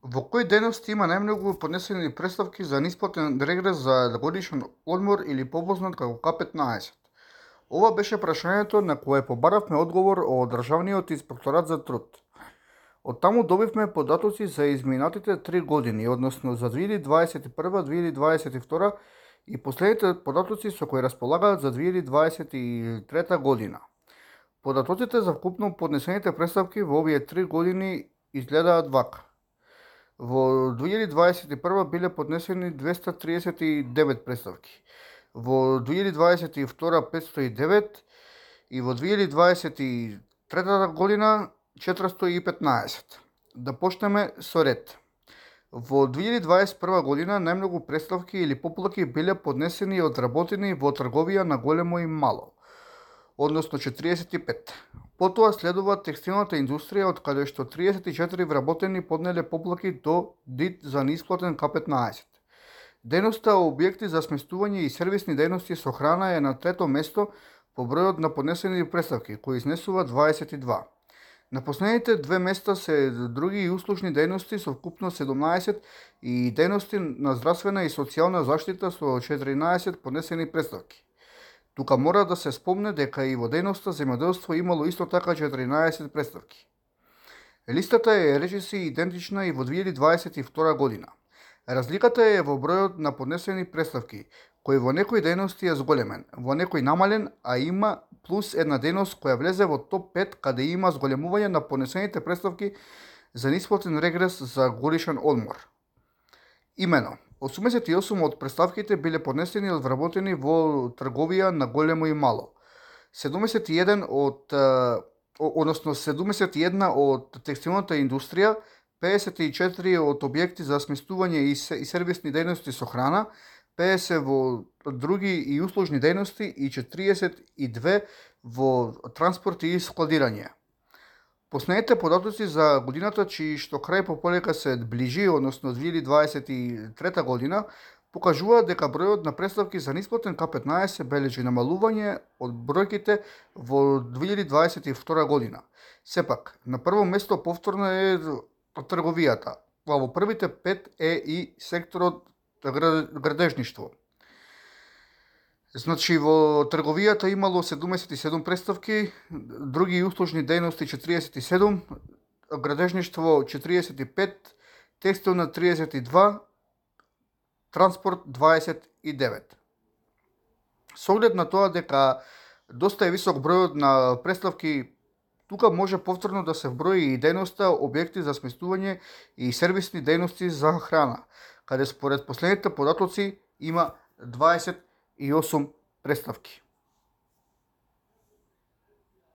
Во кои дејности има најмногу поднесени преставки за неисплатен регрес за годишен одмор или попознат како К-15? Ова беше прашањето на кое побаравме одговор од Државниот инспекторат за труд. Од таму добивме податоци за изминатите 3 години, односно за 2021-2022 и последните податоци со кои располагаат за 2023 година. Податоците за вкупно поднесените преставки во овие 3 години изгледаат вака. Во 2021 биле поднесени 239 преставки, во 2022 509 и во 2023 година 415. Да почнеме со ред. Во 2021 година најмногу преставки или поплаки биле поднесени и одработени во трговија на големо и мало, односно 45. Потоа следува текстилната индустрија, од каде што 34 вработени поднеле поплаки до ДИТ за неисплатен К-15. Дејноста објекти за сместување и сервисни дејности со храна е на трето место по бројот на поднесени преставки, кои изнесува 22. На последните две места се други и услужни дејности со вкупно 17 и дејности на здравствена и социјална заштита со 14 поднесени преставки. Тука мора да се спомне дека и во дејноста земјоделство имало исто така 14 преставки. Листата е речиси идентична и во 2022 година. Разликата е во бројот на поднесени преставки, кој во некои дејности е зголемен, во некои намален, а има плюс една дејност која влезе во топ 5 каде има зголемување на поднесените преставки за неисплатен регрес за годишен одмор. Имено, 88 од преставките биле поднесени и одвработени во трговија на големо и мало. 71 од текстилната индустрија, 54 од објекти за сместување и сервисни дејности со храна, 50 во други и услужни дејности и 42 во транспорт и складирање. Последните податоци за годината, чии што крај пополека се ближи, односно 2023 година, покажуваат дека бројот на преставки за неисплатен К-15 бележи намалување од бројките во 2022 година. Сепак, на прво место повторно е трговијата, а во првите 5 е и секторот градежништво. Значи, во трговијата имало 77 преставки, други услужни дејности 47, градежништво 45, текстилна 32, транспорт 29. Со оглед на тоа дека доста е висок бројот на преставки, тука може повторно да се вброи и дејноста објекти за сместување и сервисни дејности за храна, каде според последните податоци има 28 преставки.